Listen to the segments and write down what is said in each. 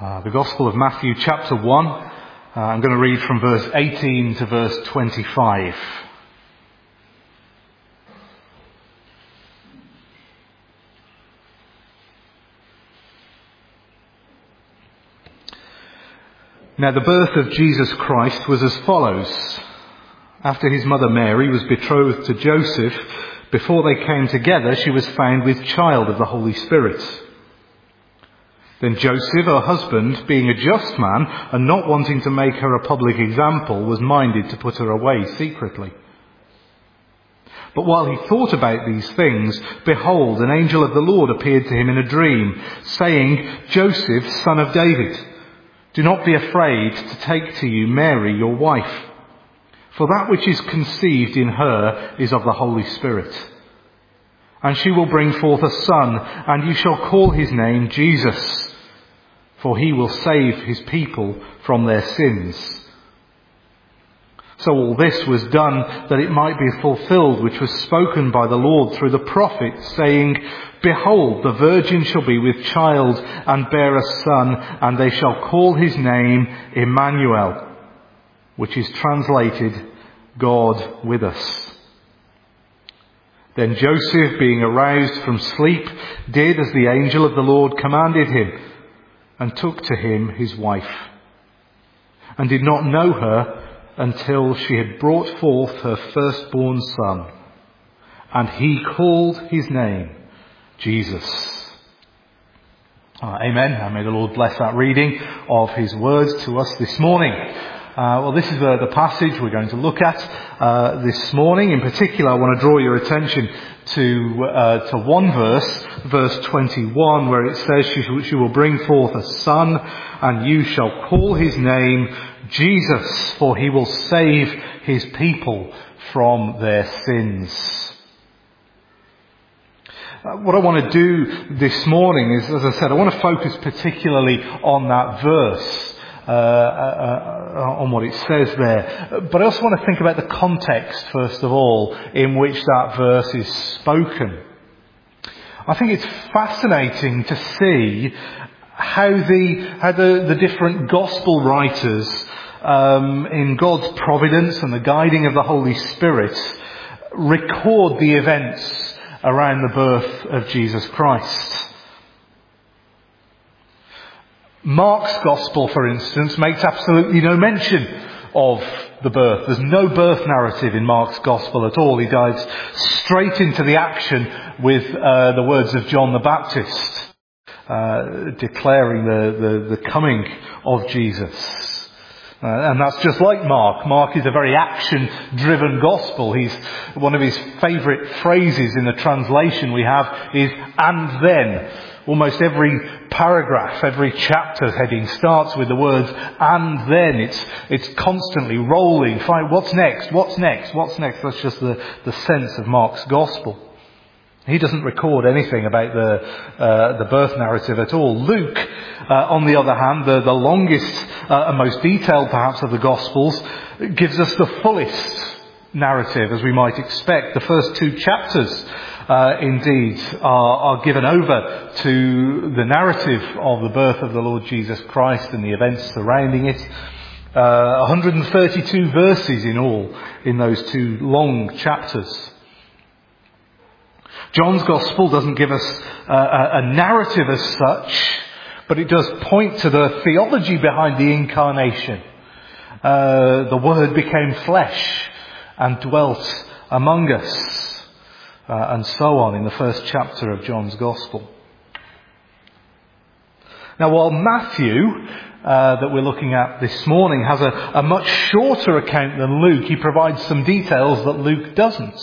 The Gospel of Matthew chapter 1. I'm going to read from verse 18 to verse 25. Now the birth of Jesus Christ was as follows. After his mother Mary was betrothed to Joseph, before they came together, she was found with child of the Holy Spirit. Then Joseph, her husband, being a just man and not wanting to make her a public example, was minded to put her away secretly. But while he thought about these things, behold, an angel of the Lord appeared to him in a dream, saying, Joseph, son of David, do not be afraid to take to you Mary, your wife, for that which is conceived in her is of the Holy Spirit. And she will bring forth a son, and you shall call his name Jesus, for he will save his people from their sins. So all this was done that it might be fulfilled, which was spoken by the Lord through the prophet, saying, Behold, the virgin shall be with child and bear a son, and they shall call his name Emmanuel, which is translated God with us. Then Joseph, being aroused from sleep, did as the angel of the Lord commanded him, and took to him his wife, and did not know her until she had brought forth her firstborn son, and he called his name Jesus. Amen. And may the Lord bless that reading of his words to us this morning. This is the passage we're going to look at this morning. In particular, I want to draw your attention to one verse 21, where it says, she will bring forth a son, and you shall call his name Jesus, for he will save his people from their sins. What I want to do this morning is, as I said, I want to focus particularly on that verse. On what it says there. But I also want to think about the context, first of all, in which that verse is spoken. I think it's fascinating to see how the different gospel writers, in God's providence and the guiding of the Holy Spirit, record the events around the birth of Jesus Christ. Mark's Gospel, for instance, makes absolutely no mention of the birth. There's no birth narrative in Mark's Gospel at all. He dives straight into the action with the words of John the Baptist, declaring the coming of Jesus. And that's just like Mark. Mark is a very action-driven gospel. One of his favourite phrases in the translation we have is, and then. Almost every paragraph, every chapter heading starts with the words, and then. It's constantly rolling. What's next? What's next? What's next? That's just the sense of Mark's gospel. He doesn't record anything about the birth narrative at all. Luke, on the other hand, the longest and most detailed perhaps of the Gospels, gives us the fullest narrative, as we might expect. The first two chapters, indeed, are given over to the narrative of the birth of the Lord Jesus Christ and the events surrounding it. 132 verses in all in those two long chapters. John's Gospel doesn't give us a narrative as such, but it does point to the theology behind the incarnation. The Word became flesh and dwelt among us, and so on in the first chapter of John's Gospel. Now, while Matthew, that we're looking at this morning, has a much shorter account than Luke, he provides some details that Luke doesn't.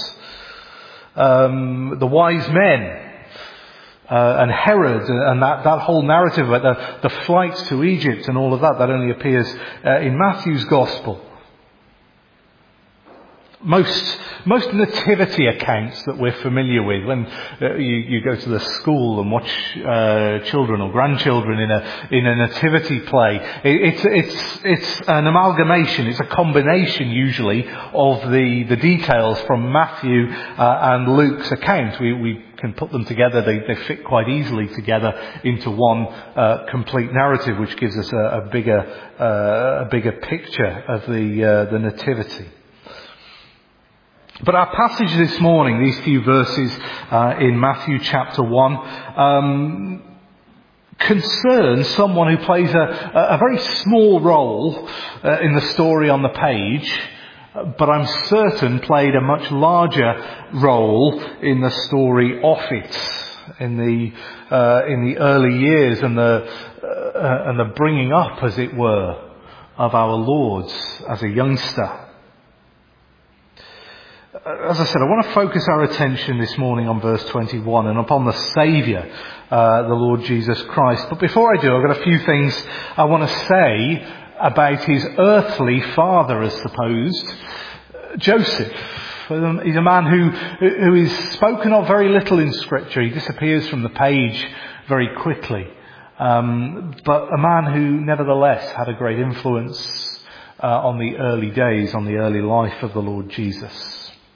The wise men and Herod and that whole narrative about the flight to Egypt and all of that only appears in Matthew's Gospel. Most nativity accounts that we're familiar with, when you go to the school and watch children or grandchildren in a nativity play, it's an amalgamation, it's a combination usually of the details from Matthew and Luke's account. We can put them together; they fit quite easily together into one complete narrative, which gives us a bigger picture of the nativity. But our passage this morning, these few verses in Matthew chapter 1, concerns someone who plays a very small role in the story on the page, but I'm certain played a much larger role in the story off it, in the early years and the bringing up, as it were, of our Lord as a youngster. As I said, I want to focus our attention this morning on verse 21 and upon the Saviour, the Lord Jesus Christ. But before I do, I've got a few things I want to say about his earthly father, as supposed, Joseph. He's a man who is spoken of very little in Scripture. He disappears from the page very quickly. But a man who nevertheless had a great influence on the early days, on the early life of the Lord Jesus.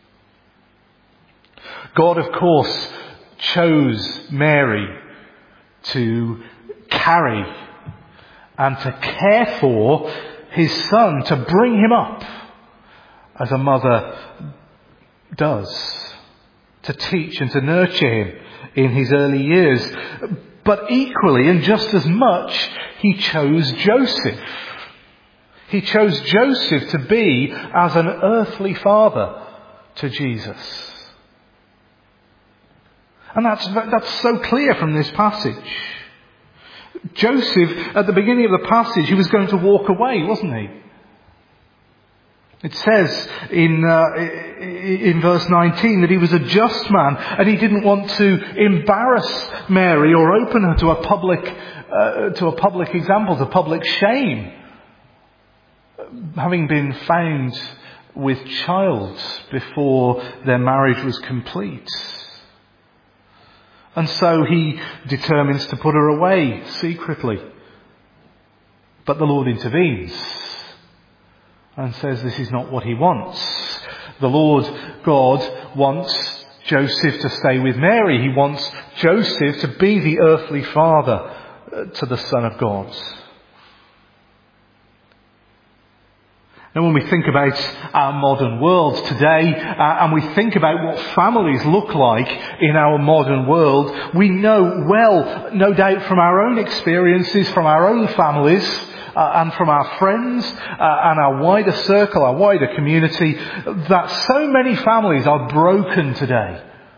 God, of course, chose Mary to carry and to care for his son, to bring him up as a mother does, to teach and to nurture him in his early years. But equally and just as much, he chose Joseph. He chose Joseph to be as an earthly father to Jesus. And that's so clear from this passage. Joseph, at the beginning of the passage, he was going to walk away, wasn't he? It says in verse 19 that he was a just man and he didn't want to embarrass Mary or open her to a public example, to public shame, having been found with child before their marriage was complete. And so he determines to put her away secretly. But the Lord intervenes and says this is not what he wants. The Lord God wants Joseph to stay with Mary. He wants Joseph to be the earthly father to the Son of God. Now, when we think about our modern world today, and we think about what families look like in our modern world, we know well, no doubt from our own experiences, from our own families, and from our friends, and our wider circle, our wider community, that so many families are broken today.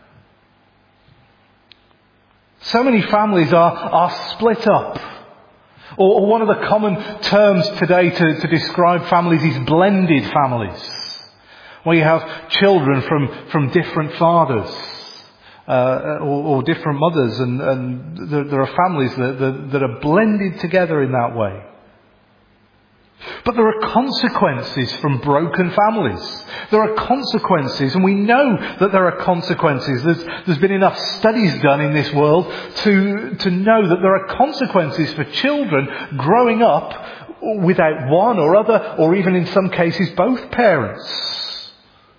So many families are split up. Or one of the common terms today to describe families is blended families, where you have children from different fathers or different mothers, and there are families that are blended together in that way. But there are consequences from broken families. There are consequences, and we know that there are consequences. There's been enough studies done in this world to know that there are consequences for children growing up without one or other, or even in some cases both parents.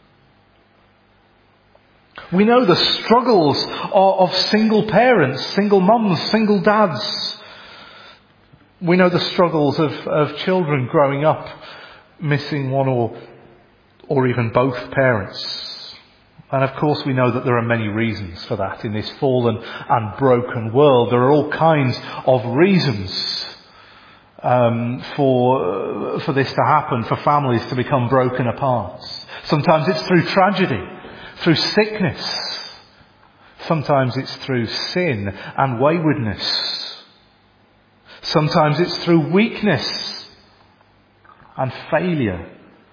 We know the struggles of single parents, single mums, single dads. We know the struggles of children growing up missing one or even both parents. And of course we know that there are many reasons for that in this fallen and broken world. There are all kinds of reasons for this to happen, for families to become broken apart. Sometimes it's through tragedy, through sickness. Sometimes it's through sin and waywardness. Sometimes it's through weakness and failure.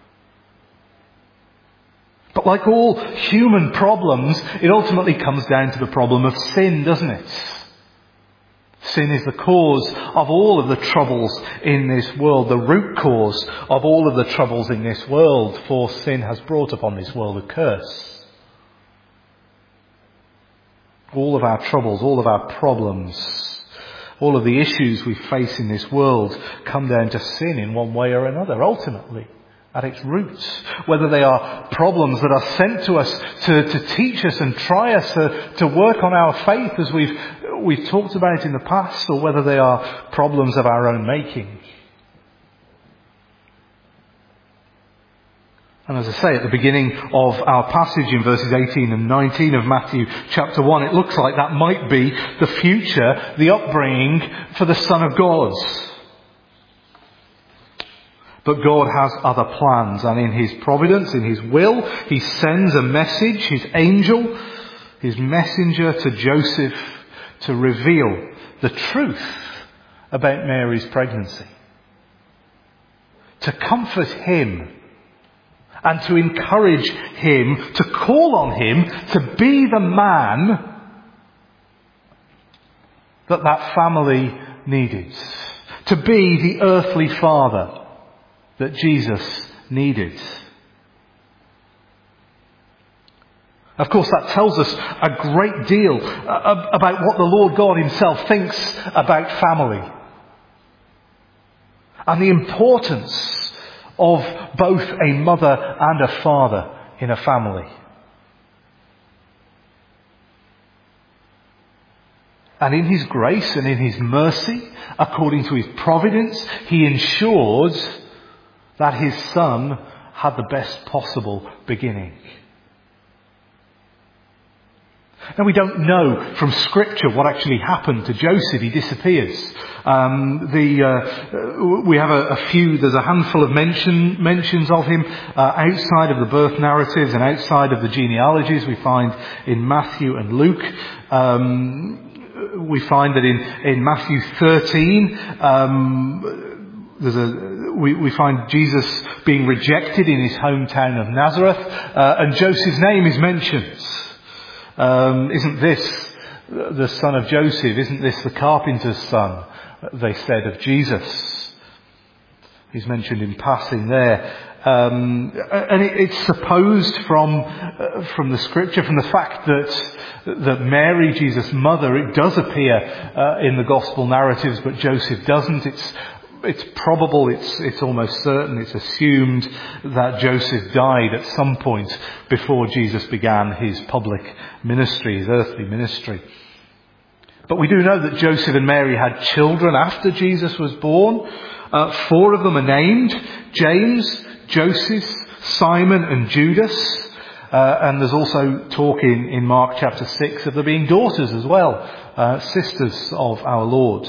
But like all human problems, it ultimately comes down to the problem of sin, doesn't it? Sin is the cause of all of the troubles in this world, the root cause of all of the troubles in this world, for sin has brought upon this world a curse. All of our troubles, all of our problems, all of the issues we face in this world come down to sin in one way or another, ultimately, at its roots. Whether they are problems that are sent to us to teach us and try us to work on our faith, as we've talked about in the past, or whether they are problems of our own making. And as I say, at the beginning of our passage in verses 18 and 19 of Matthew chapter 1, it looks like that might be the future, the upbringing for the Son of God. But God has other plans, and in His providence, in His will, He sends a message, His angel, His messenger to Joseph to reveal the truth about Mary's pregnancy. To comfort him and to encourage him, to call on him to be the man that family needed. To be the earthly father that Jesus needed. Of course, that tells us a great deal about what the Lord God Himself thinks about family. And the importance of both a mother and a father in a family. And in His grace and in His mercy, according to His providence, He ensured that His Son had the best possible beginning. Now, we don't know from Scripture what actually happened to Joseph. He disappears. We have there's a handful of mentions of him outside of the birth narratives and outside of the genealogies we find in Matthew and Luke. We find that in Matthew 13, we find Jesus being rejected in His hometown of Nazareth, and Joseph's name is mentioned. Isn't this the son of Joseph? Isn't this the carpenter's son? They said of Jesus. He's mentioned in passing there. And it's supposed from the Scripture, from the fact that Mary, Jesus' mother, it does appear in the Gospel narratives, but Joseph doesn't. It's probable, it's almost certain, it's assumed that Joseph died at some point before Jesus began his public ministry, his earthly ministry. But we do know that Joseph and Mary had children after Jesus was born. 4 of them are named: James, Joseph, Simon and Judas. And there's also talk in Mark chapter 6 of there being daughters as well, sisters of our Lord.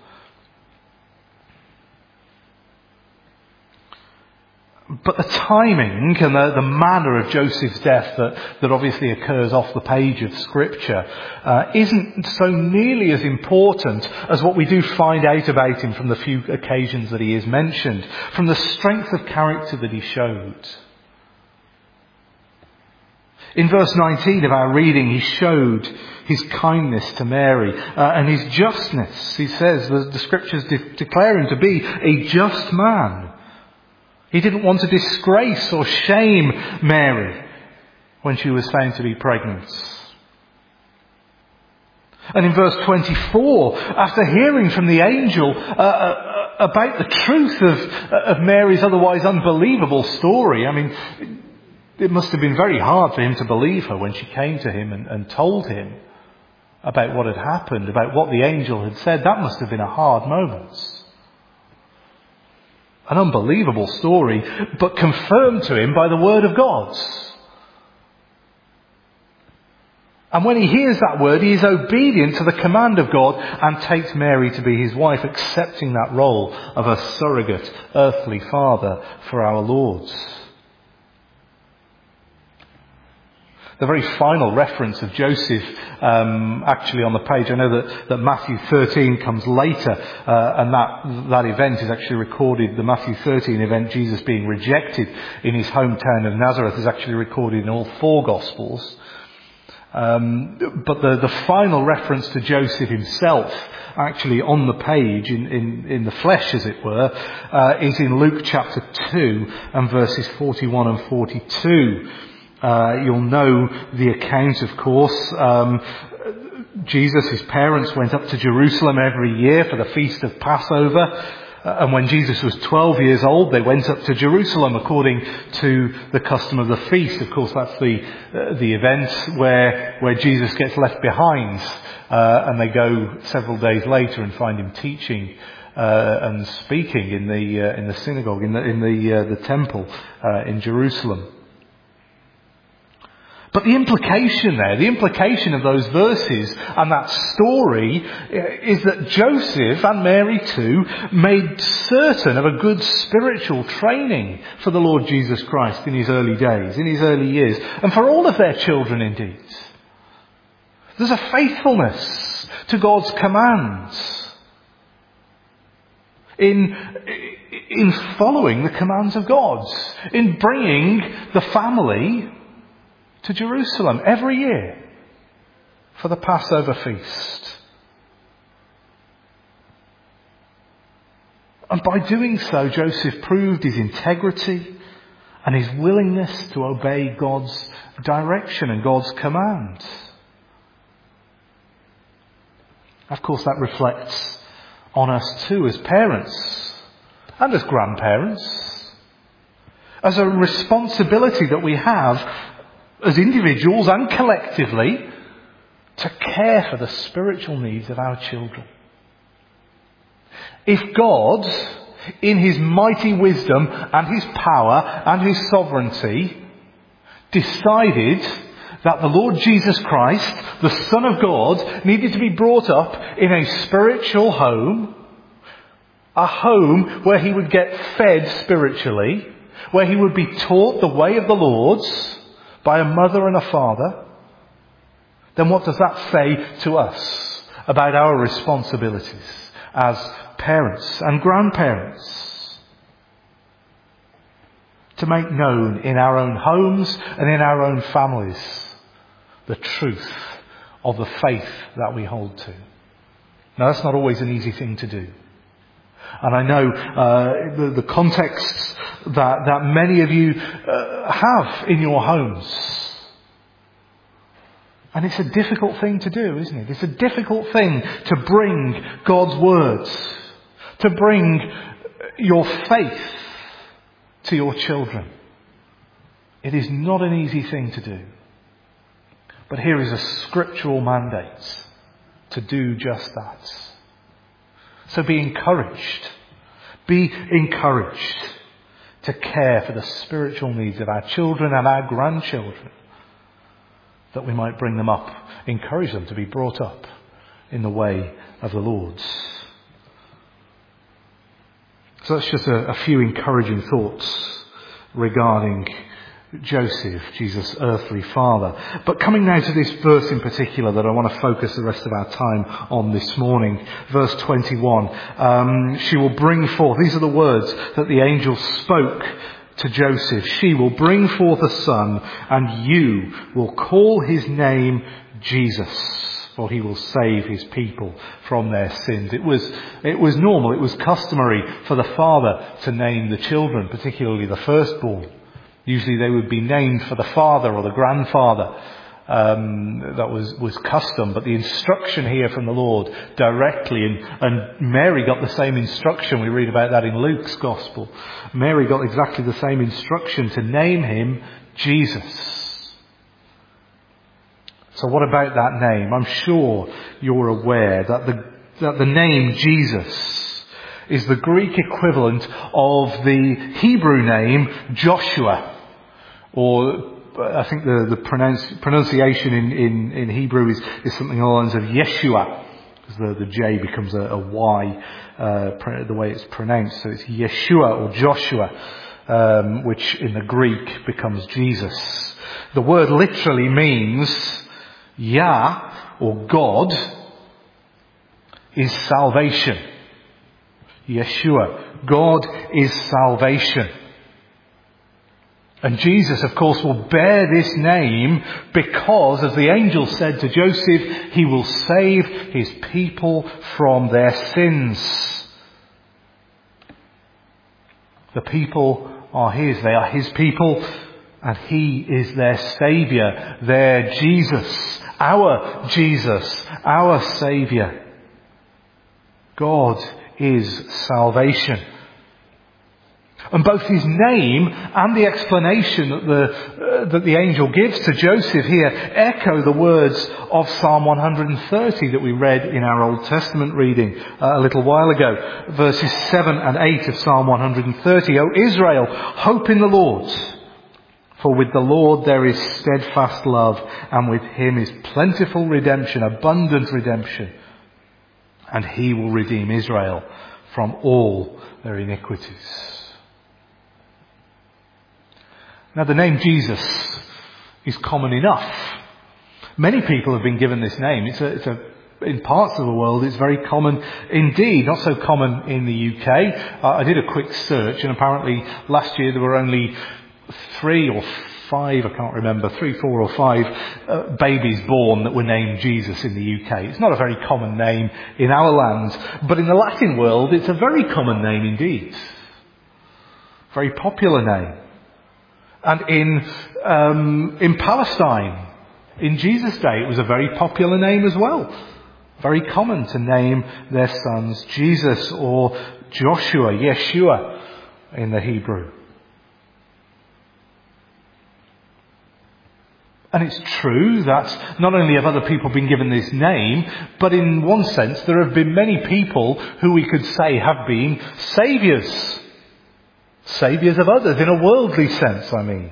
But the timing and the manner of Joseph's death that obviously occurs off the page of Scripture isn't so nearly as important as what we do find out about him from the few occasions that he is mentioned, from the strength of character that he showed. In verse 19 of our reading, he showed his kindness to Mary and his justness. He says the Scriptures declare him to be a just man. He didn't want to disgrace or shame Mary when she was found to be pregnant. And in verse 24, after hearing from the angel about the truth of Mary's otherwise unbelievable story, I mean, it must have been very hard for him to believe her when she came to him and told him about what had happened, about what the angel had said. That must have been a hard moment. An unbelievable story, but confirmed to him by the word of God. And when he hears that word, he is obedient to the command of God and takes Mary to be his wife, accepting that role of a surrogate earthly father for our Lord. The very final reference of Joseph actually on the page, I know that Matthew 13 comes later, and that event is actually recorded, the Matthew 13 event, Jesus being rejected in his hometown of Nazareth, is actually recorded in all 4 Gospels. But the final reference to Joseph himself, actually on the page, in the flesh as it were, is in Luke chapter 2 and verses 41 and 42. You'll know the account, of course. Jesus, his parents, went up to Jerusalem every year for the feast of Passover. And when Jesus was 12 years old, they went up to Jerusalem according to the custom of the feast. Of course, that's the event where Jesus gets left behind, and they go several days later and find him teaching and speaking in the synagogue, in the temple in Jerusalem. But the implication of those verses and that story is that Joseph, and Mary too, made certain of a good spiritual training for the Lord Jesus Christ in his early days, in his early years, and for all of their children indeed. There's a faithfulness to God's commands in following the commands of God, in bringing the family to Jerusalem every year for the Passover feast. And by doing so, Joseph proved his integrity and his willingness to obey God's direction and God's command. Of course, that reflects on us too as parents and as grandparents, as a responsibility that we have as individuals and collectively to care for the spiritual needs of our children. If God, in his mighty wisdom and his power and his sovereignty, decided that the Lord Jesus Christ, the Son of God, needed to be brought up in a spiritual home, a home where he would get fed spiritually, where he would be taught the way of the Lord by a mother and a father, then what does that say to us about our responsibilities as parents and grandparents? To make known in our own homes and in our own families the truth of the faith that we hold to. Now, that's not always an easy thing to do. And I know the contexts that many of you have in your homes. And it's a difficult thing to do, isn't it? It's a difficult thing to bring God's words, to bring your faith to your children. It is not an easy thing to do. But here is a scriptural mandate to do just that. So be encouraged. Be encouraged to care for the spiritual needs of our children and our grandchildren, that we might bring them up, encourage them to be brought up in the way of the Lord. So that's just a few encouraging thoughts regarding Joseph, Jesus' earthly father. But coming now to this verse in particular that I want to focus the rest of our time on this morning. Verse 21. She will bring forth, these are the words that the angel spoke to Joseph. She will bring forth a son, and you will call his name Jesus, for he will save his people from their sins. It was normal, it was customary for the father to name the children, particularly the firstborn. Usually they would be named for the father or the grandfather. That was custom. But the instruction here from the Lord directly, and Mary got the same instruction. We read about that in Luke's Gospel. Mary got exactly the same instruction to name him Jesus. So what about that name? I'm sure you're aware that the name Jesus is the Greek equivalent of the Hebrew name Joshua. Or I think the pronunciation in Hebrew is something along the lines of Yeshua, because the J becomes a Y, the way it's pronounced. So it's Yeshua or Joshua, which in the Greek becomes Jesus. The word literally means Yah, or God, is salvation. Yeshua, God is salvation. And Jesus, of course, will bear this name because, as the angel said to Joseph, he will save his people from their sins. The people are his. They are his people, and he is their Saviour, their Jesus, our Saviour. God is salvation. And both his name and the explanation that the angel gives to Joseph here echo the words of Psalm 130 that we read in our Old Testament reading a little while ago. Verses 7 and 8 of Psalm 130. O Israel, hope in the Lord. For with the Lord there is steadfast love, and with him is plentiful redemption, abundant redemption. And he will redeem Israel from all their iniquities. Now, the name Jesus is common enough. Many people have been given this name. In parts of the world, it's very common indeed. Not so common in the UK. I did a quick search, and apparently last year there were only 3 or 5, I can't remember, 3, 4 or 5 babies born that were named Jesus in the UK. It's not a very common name in our land, but in the Latin world, it's a very common name indeed. Very popular name. And in Palestine, in Jesus' day, it was a very popular name as well. Very common to name their sons Jesus or Joshua, Yeshua in the Hebrew. And it's true that not only have other people been given this name, but in one sense there have been many people who we could say have been saviours. Saviours of others, in a worldly sense, I mean.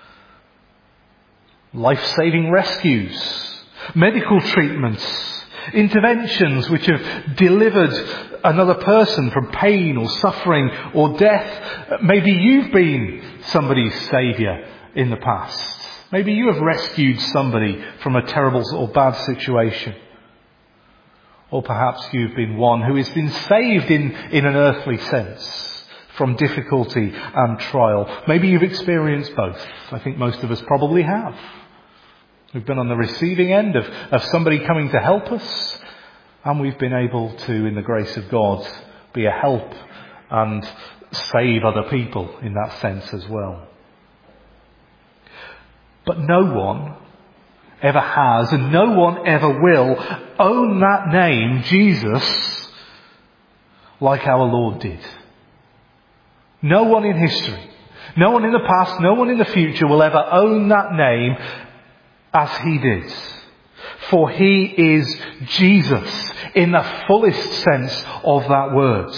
Life-saving rescues, medical treatments, interventions which have delivered another person from pain or suffering or death. Maybe you've been somebody's saviour in the past. Maybe you have rescued somebody from a terrible or bad situation. Or perhaps you've been one who has been saved in an earthly sense from difficulty and trial. Maybe you've experienced both. I think most of us probably have. We've been on the receiving end of somebody coming to help us, and we've been able to, in the grace of God, be a help and save other people in that sense as well. But no one ever has, and no one ever will, own that name, Jesus, like our Lord did. No one in history, no one in the past, no one in the future will ever own that name as he did. For he is Jesus in the fullest sense of that word.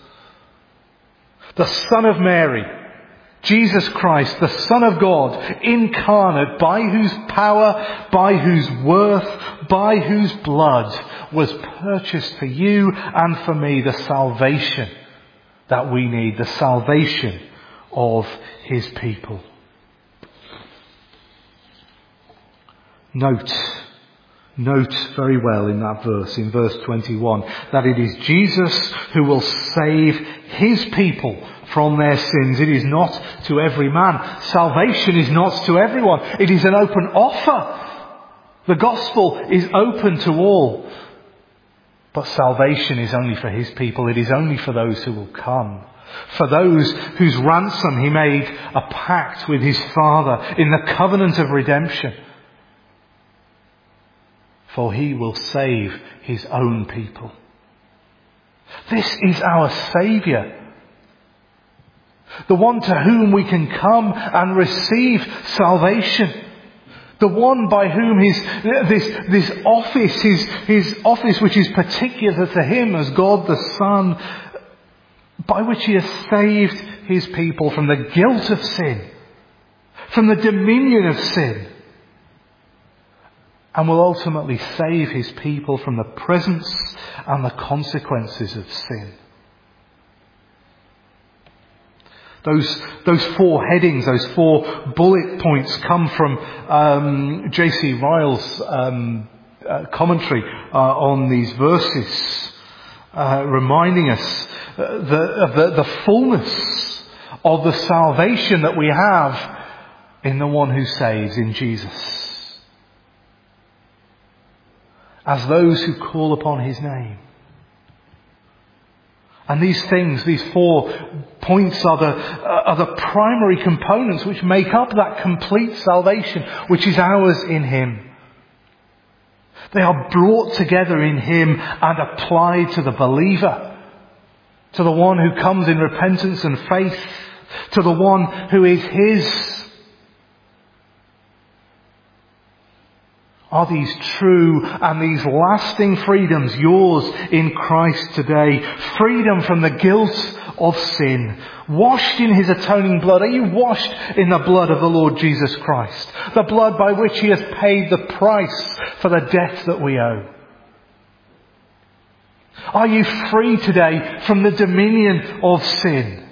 The Son of Mary, Jesus Christ, the Son of God, incarnate, by whose power, by whose worth, by whose blood was purchased for you and for me the salvation that we need, the salvation of his people. Note very well in that verse, in verse 21, that it is Jesus who will save his people from their sins. It is not to every man. Salvation is not to everyone. It is an open offer. The gospel is open to all. But salvation is only for his people. It is only for those who will come. For those whose ransom he made a pact with his Father in the covenant of redemption. For he will save his own people. This is our Saviour. The one to whom we can come and receive salvation. The one by whom his office which is particular to him as God the Son, by which he has saved his people from the guilt of sin, from the dominion of sin, and will ultimately save his people from the presence and the consequences of sin. Those 4 headings, those 4 bullet points come from J.C. Ryle's commentary on these verses, reminding us of the fullness of the salvation that we have in the one who saves, in Jesus, as those who call upon his name. And these things, these 4 points are the primary components which make up that complete salvation which is ours in him. They are brought together in him and applied to the believer, to the one who comes in repentance and faith, to the one who is his. Are these true and these lasting freedoms yours in Christ today? Freedom from the guilt of sin. Washed in his atoning blood. Are you washed in the blood of the Lord Jesus Christ? The blood by which he has paid the price for the debt that we owe. Are you free today from the dominion of sin?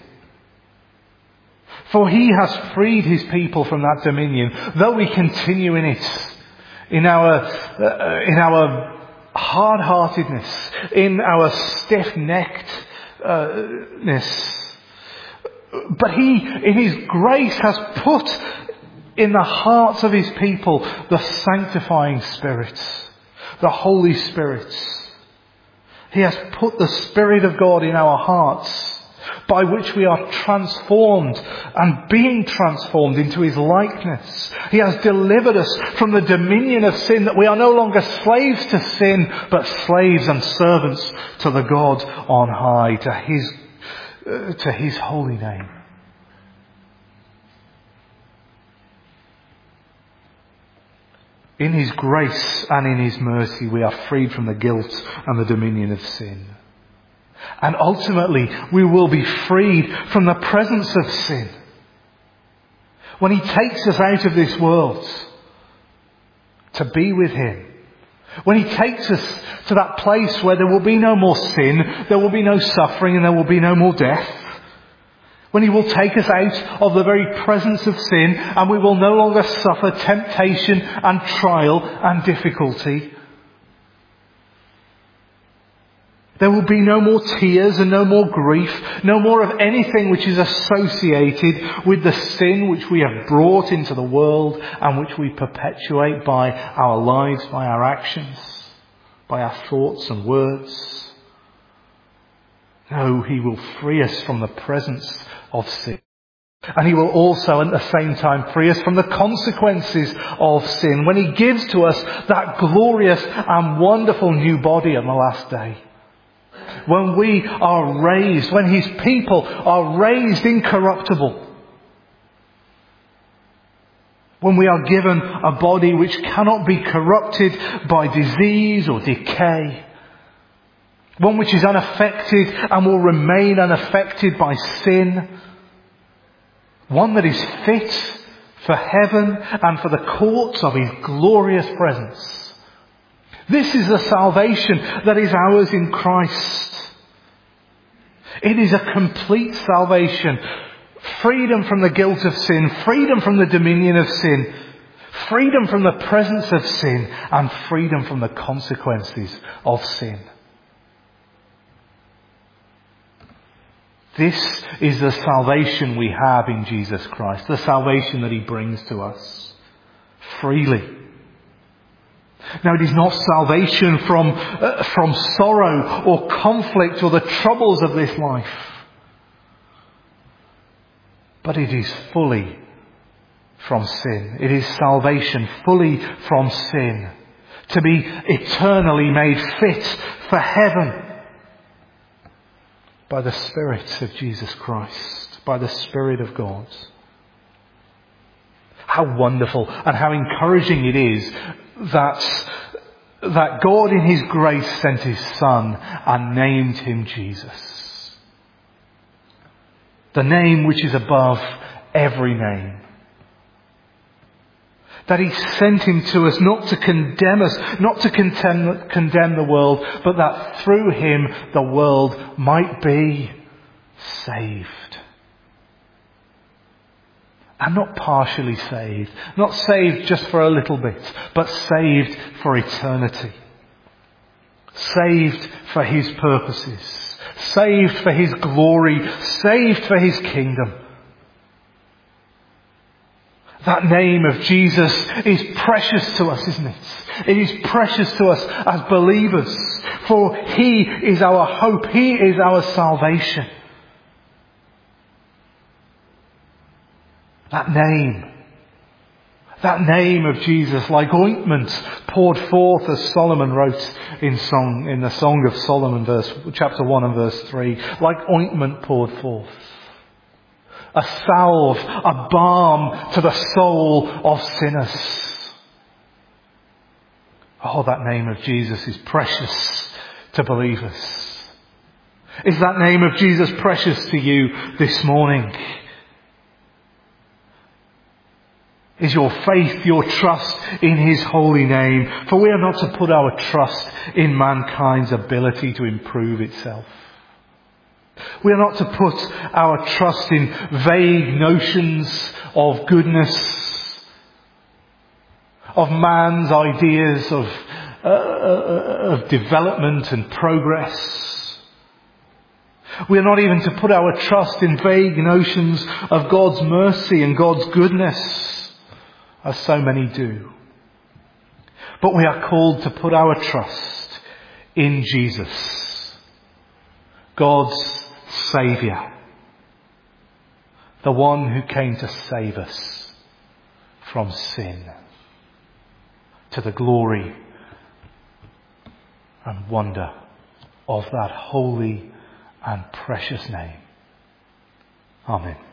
For he has freed his people from that dominion, though we continue in it. In our hard-heartedness, in our stiff-neckedness. But he, in his grace, has put in the hearts of his people the sanctifying Spirit, the Holy Spirit. He has put the Spirit of God in our hearts, by which we are transformed and being transformed into his likeness. He has delivered us from the dominion of sin, that we are no longer slaves to sin, but slaves and servants to the God on high, to his holy name. In his grace and in his mercy, we are freed from the guilt and the dominion of sin. And ultimately, we will be freed from the presence of sin. When he takes us out of this world to be with him. When he takes us to that place where there will be no more sin, there will be no suffering, and there will be no more death. When he will take us out of the very presence of sin, and we will no longer suffer temptation and trial and difficulty. There will be no more tears and no more grief, no more of anything which is associated with the sin which we have brought into the world and which we perpetuate by our lives, by our actions, by our thoughts and words. No, he will free us from the presence of sin. And he will also at the same time free us from the consequences of sin when he gives to us that glorious and wonderful new body on the last day. When we are raised, when his people are raised incorruptible. When we are given a body which cannot be corrupted by disease or decay. One which is unaffected and will remain unaffected by sin. One that is fit for heaven and for the courts of his glorious presence. This is the salvation that is ours in Christ. It is a complete salvation. Freedom from the guilt of sin. Freedom from the dominion of sin. Freedom from the presence of sin. And freedom from the consequences of sin. This is the salvation we have in Jesus Christ. The salvation that he brings to us. Freely. Now, it is not salvation from sorrow or conflict or the troubles of this life. But it is fully from sin. It is salvation fully from sin. To be eternally made fit for heaven by the Spirit of Jesus Christ, by the Spirit of God. How wonderful and how encouraging it is that God in his grace sent his Son and named him Jesus. The name which is above every name. That he sent him to us not to condemn us, not to condemn the world, but that through him the world might be saved. And not partially saved. Not saved just for a little bit, but saved for eternity. Saved for his purposes. Saved for his glory. Saved for his kingdom. That name of Jesus is precious to us, isn't it? It is precious to us as believers, for He is our hope. He is our salvation. That name of Jesus, like ointment poured forth, as Solomon wrote in the Song of Solomon, chapter 1 and verse 3, like ointment poured forth. A salve, a balm to the soul of sinners. Oh, that name of Jesus is precious to believers. Is that name of Jesus precious to you this morning? Is your faith, your trust in His holy name? For we are not to put our trust in mankind's ability to improve itself. We are not to put our trust in vague notions of goodness, of man's ideas of development and progress. We are not even to put our trust in vague notions of God's mercy and God's goodness, as so many do. But we are called to put our trust in Jesus, God's Saviour, the one who came to save us from sin, to the glory and wonder of that holy and precious name. Amen.